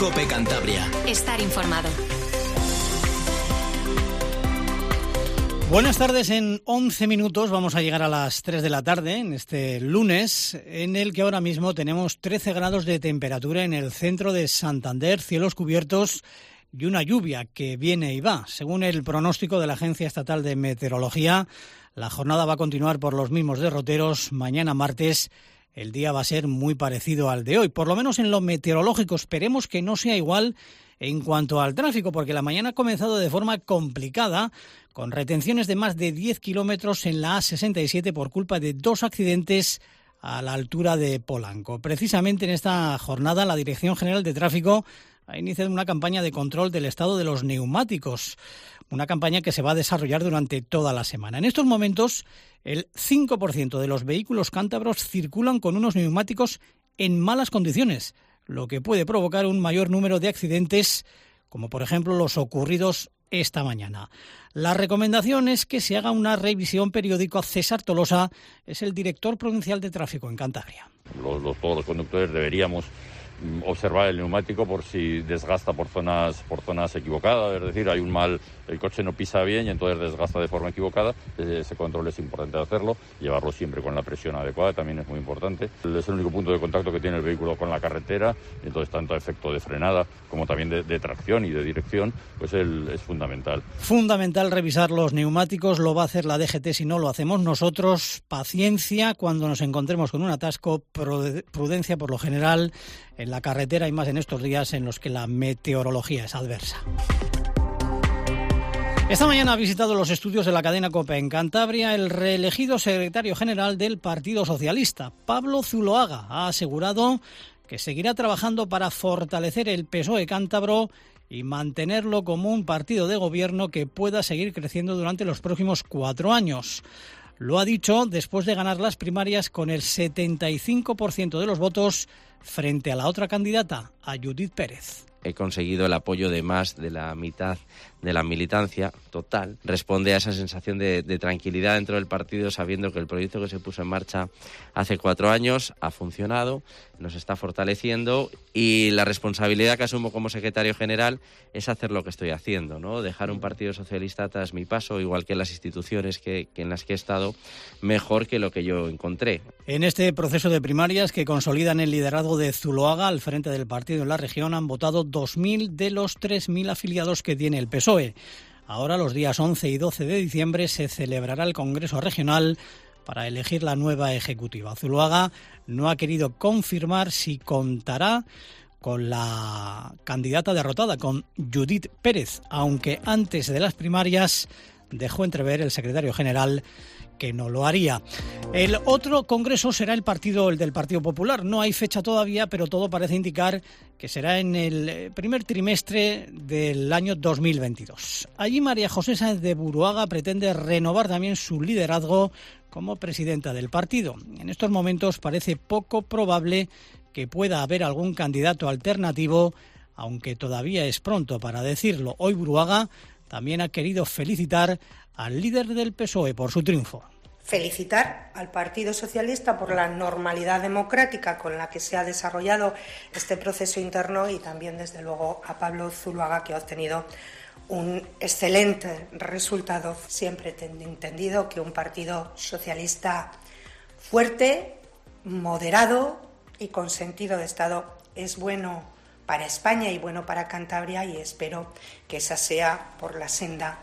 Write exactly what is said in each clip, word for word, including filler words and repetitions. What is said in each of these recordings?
COPE Cantabria. Estar informado. Buenas tardes, en once minutos vamos a llegar a las tres de la tarde, en este lunes, en el que ahora mismo tenemos trece grados de temperatura en el centro de Santander, cielos cubiertos y una lluvia que viene y va. Según el pronóstico de la Agencia Estatal de Meteorología, la jornada va a continuar por los mismos derroteros. Mañana martes el día va a ser muy parecido al de hoy, por lo menos en lo meteorológico. Esperemos que no sea igual en cuanto al tráfico, porque la mañana ha comenzado de forma complicada, con retenciones de más de diez kilómetros en la A sesenta y siete por culpa de dos accidentes a la altura de Polanco. Precisamente en esta jornada, la Dirección General de Tráfico ha iniciado una campaña de control del estado de los neumáticos, una campaña que se va a desarrollar durante toda la semana. En estos momentos, el cinco por ciento de los vehículos cántabros circulan con unos neumáticos en malas condiciones, lo que puede provocar un mayor número de accidentes, como por ejemplo los ocurridos esta mañana. La recomendación es que se haga una revisión periódica. César Tolosa es el director provincial de tráfico en Cantabria. Los, los, todos los conductores deberíamos observar el neumático por si desgasta por zonas por zonas equivocadas, es decir, hay un mal, el coche no pisa bien y entonces desgasta de forma equivocada. Ese control es importante hacerlo, llevarlo siempre con la presión adecuada también es muy importante. Es el único punto de contacto que tiene el vehículo con la carretera, entonces tanto a efecto de frenada como también de, de tracción y de dirección, pues el, es fundamental. Fundamental revisar los neumáticos, lo va a hacer la D G T si no lo hacemos nosotros. Paciencia cuando nos encontremos con un atasco, prudencia por lo general en la carretera y más en estos días en los que la meteorología es adversa. Esta mañana ha visitado los estudios de la cadena COPE en Cantabria el reelegido secretario general del Partido Socialista, Pablo Zuloaga. Ha asegurado que seguirá trabajando para fortalecer el P S O E cántabro y mantenerlo como un partido de gobierno que pueda seguir creciendo durante los próximos cuatro años. Lo ha dicho después de ganar las primarias con el setenta y cinco por ciento de los votos frente a la otra candidata, a Judith Pérez. He conseguido el apoyo de más de la mitad de la militancia total. Responde a esa sensación de, de tranquilidad dentro del partido, sabiendo que el proyecto que se puso en marcha hace cuatro años ha funcionado, nos está fortaleciendo y la responsabilidad que asumo como secretario general es hacer lo que estoy haciendo, ¿no? Dejar un partido socialista tras mi paso, igual que las instituciones que, que en las que he estado, mejor que lo que yo encontré. En este proceso de primarias que consolidan el liderazgo de Zuloaga al frente del partido en la región han votado dos mil de los tres mil afiliados que tiene el P S O E. Ahora, los días once y doce de diciembre, se celebrará el Congreso Regional para elegir la nueva ejecutiva. Zuloaga no ha querido confirmar si contará con la candidata derrotada, con Judith Pérez, aunque antes de las primarias dejó entrever el secretario general que no lo haría. El otro congreso será el partido, el del Partido Popular. No hay fecha todavía, pero todo parece indicar que será en el primer trimestre del año dos mil veintidós. Allí María José Sáenz de Buruaga pretende renovar también su liderazgo como presidenta del partido. En estos momentos parece poco probable que pueda haber algún candidato alternativo, aunque todavía es pronto para decirlo. Hoy Buruaga también ha querido felicitar al líder del P S O E por su triunfo. Felicitar al Partido Socialista por la normalidad democrática con la que se ha desarrollado este proceso interno y también, desde luego, a Pablo Zuloaga, que ha obtenido un excelente resultado. Siempre he entendido que un partido socialista fuerte, moderado y con sentido de Estado es bueno para España y bueno para Cantabria, y espero que esa sea por la senda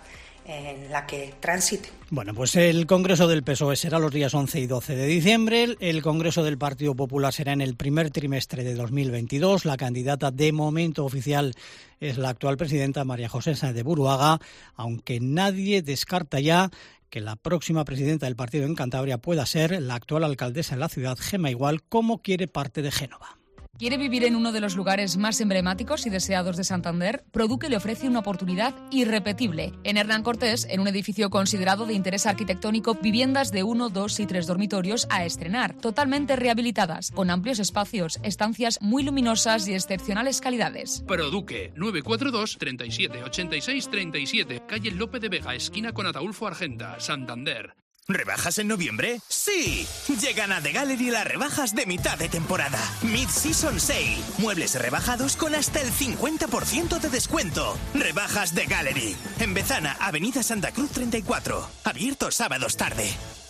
en la que transite. Bueno, pues el Congreso del P S O E será los días once y doce de diciembre. El Congreso del Partido Popular será en el primer trimestre de dos mil veintidós. La candidata de momento oficial es la actual presidenta, María José Sáenz de Buruaga, aunque nadie descarta ya que la próxima presidenta del partido en Cantabria pueda ser la actual alcaldesa en la ciudad, Gemma Igual, como quiere parte de Génova. ¿Quiere vivir en uno de los lugares más emblemáticos y deseados de Santander? Produque le ofrece una oportunidad irrepetible. En Hernán Cortés, en un edificio considerado de interés arquitectónico, viviendas de uno, dos y tres dormitorios a estrenar, totalmente rehabilitadas, con amplios espacios, estancias muy luminosas y excepcionales calidades. Produque nueve cuatro dos, treinta y siete, ochenta y seis, treinta y siete, calle Lope de Vega, esquina con Ataulfo Argenta, Santander. ¿Rebajas en noviembre? ¡Sí! Llegan a The Gallery las rebajas de mitad de temporada. Mid-Season Sale. Muebles rebajados con hasta el cincuenta por ciento de descuento. Rebajas The Gallery. En Bezana, Avenida Santa Cruz treinta y cuatro. Abierto sábados tarde.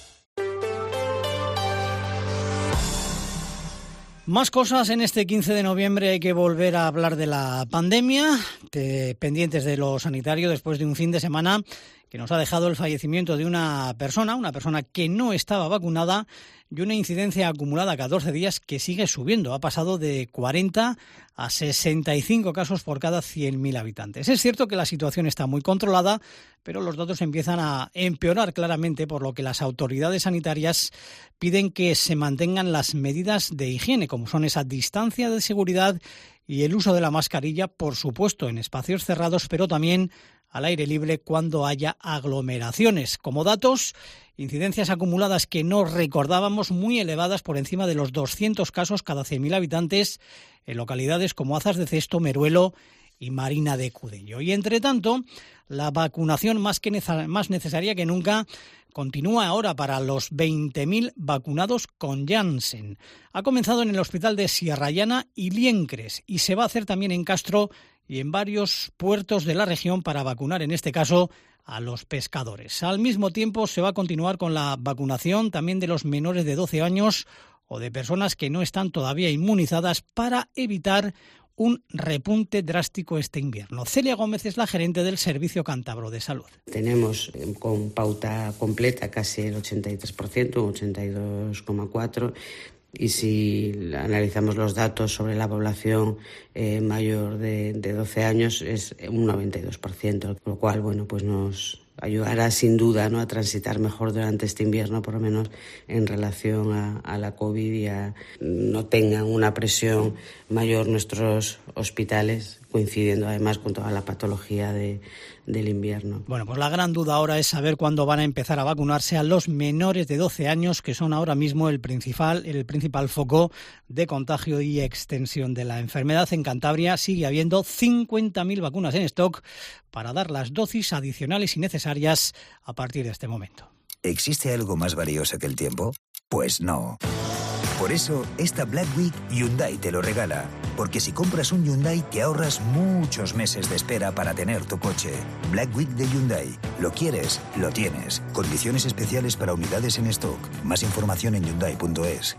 Más cosas en este quince de noviembre. Hay que volver a hablar de la pandemia, de, pendientes de lo sanitario después de un fin de semana que nos ha dejado el fallecimiento de una persona, una persona que no estaba vacunada y una incidencia acumulada a catorce días que sigue subiendo. Ha pasado de cuarenta a sesenta y cinco casos por cada cien mil habitantes. Es cierto que la situación está muy controlada, pero los datos empiezan a empeorar claramente, por lo que las autoridades sanitarias piden que se mantengan las medidas de higiene, como son esa distancia de seguridad y el uso de la mascarilla, por supuesto, en espacios cerrados, pero también al aire libre cuando haya aglomeraciones. Como datos, incidencias acumuladas que no recordábamos, muy elevadas, por encima de los doscientos casos cada cien mil habitantes en localidades como Azas de Cesto, Meruelo y Marina de Cudello. Y entre tanto, la vacunación más, que neza- más necesaria que nunca continúa ahora para los veinte mil vacunados con Janssen. Ha comenzado en el hospital de Sierra Llana y Liencres y se va a hacer también en Castro y en varios puertos de la región para vacunar, en este caso, a los pescadores. Al mismo tiempo, se va a continuar con la vacunación también de los menores de doce años o de personas que no están todavía inmunizadas para evitar un repunte drástico este invierno. Celia Gómez es la gerente del Servicio Cántabro de Salud. Tenemos con pauta completa casi el ochenta y tres por ciento, un ochenta y dos coma cuatro por ciento. Y si analizamos los datos sobre la población eh, mayor de, de doce años, es un noventa y dos por ciento, con lo cual, bueno, pues nos ayudará sin duda, ¿no?, a transitar mejor durante este invierno, por lo menos en relación a, a la COVID, y a no tengan una presión mayor nuestros hospitales, coincidiendo además con toda la patología de, del invierno. Bueno, pues la gran duda ahora es saber cuándo van a empezar a vacunarse a los menores de doce años, que son ahora mismo el principal, el principal foco de contagio y extensión de la enfermedad. En Cantabria sigue habiendo cincuenta mil vacunas en stock para dar las dosis adicionales y necesarias a partir de este momento. ¿Existe algo más valioso que el tiempo? Pues no. Por eso, esta Black Week Hyundai te lo regala. Porque si compras un Hyundai, te ahorras muchos meses de espera para tener tu coche. Black Week de Hyundai. Lo quieres, lo tienes. Condiciones especiales para unidades en stock. Más información en hyundai punto es.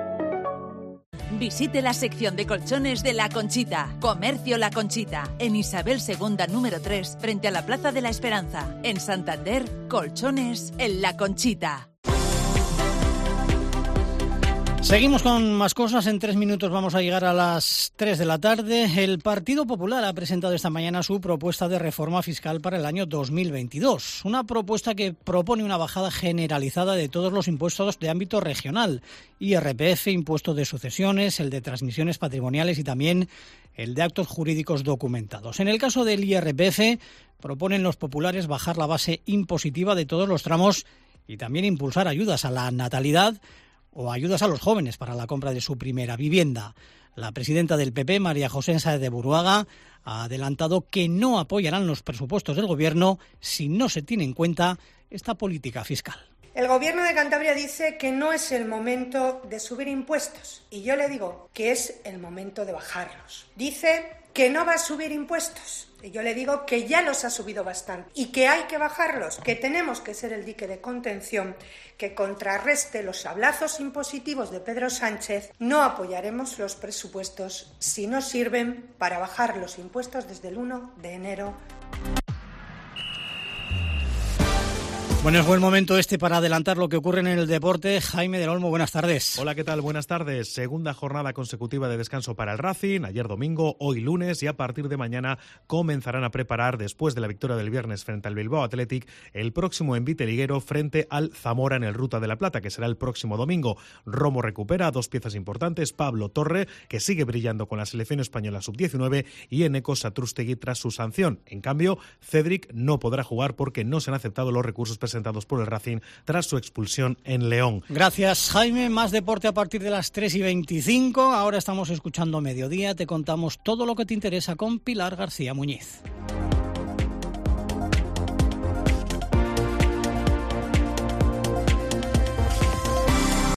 Visite la sección de colchones de La Conchita. Comercio La Conchita. En Isabel segunda número tres, frente a la Plaza de la Esperanza. En Santander, colchones en La Conchita. Seguimos con más cosas. En tres minutos vamos a llegar a las tres de la tarde. El Partido Popular ha presentado esta mañana su propuesta de reforma fiscal para el año dos mil veintidós. Una propuesta que propone una bajada generalizada de todos los impuestos de ámbito regional. I R P F, impuesto de sucesiones, el de transmisiones patrimoniales y también el de actos jurídicos documentados. En el caso del I R P F, proponen los populares bajar la base impositiva de todos los tramos y también impulsar ayudas a la natalidad o ayudas a los jóvenes para la compra de su primera vivienda. La presidenta del P P, María José Sáez de Buruaga, ha adelantado que no apoyarán los presupuestos del Gobierno si no se tiene en cuenta esta política fiscal. El Gobierno de Cantabria dice que no es el momento de subir impuestos y yo le digo que es el momento de bajarlos. Dice que no va a subir impuestos y yo le digo que ya los ha subido bastante y que hay que bajarlos, que tenemos que ser el dique de contención que contrarreste los sablazos impositivos de Pedro Sánchez. No apoyaremos los presupuestos si no sirven para bajar los impuestos desde el uno de enero. Bueno, es buen momento este para adelantar lo que ocurre en el deporte. Jaime del Olmo, buenas tardes. Hola, ¿qué tal? Buenas tardes. Segunda jornada consecutiva de descanso para el Racing. Ayer domingo, hoy lunes, y a partir de mañana comenzarán a preparar, después de la victoria del viernes frente al Bilbao Athletic, el próximo envite liguero frente al Zamora en el Ruta de la Plata, que será el próximo domingo. Romo recupera dos piezas importantes: Pablo Torre, que sigue brillando con la selección española sub diecinueve, y Eneko Satrústegui tras su sanción. En cambio, Cedric no podrá jugar porque no se han aceptado los recursos presentados por el Racing tras su expulsión en León. Gracias, Jaime. Más deporte a partir de las tres y veinticinco. Ahora estamos escuchando Mediodía. Te contamos todo lo que te interesa con Pilar García Muñiz.